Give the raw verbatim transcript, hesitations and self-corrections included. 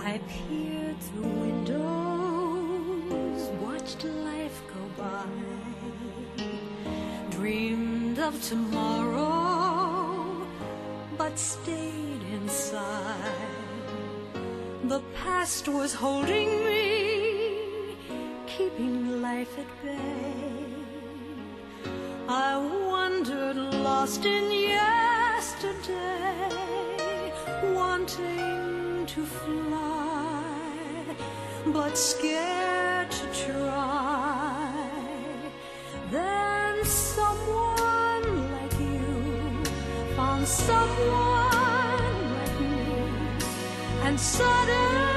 I peered through windows, watched life go by, dreamed of tomorrow, but stayed inside. The past was holding me, keeping life at bay. I wandered lost in yesterday, wanting to fly, but scared to try. Then someone like you found someone like me, and suddenly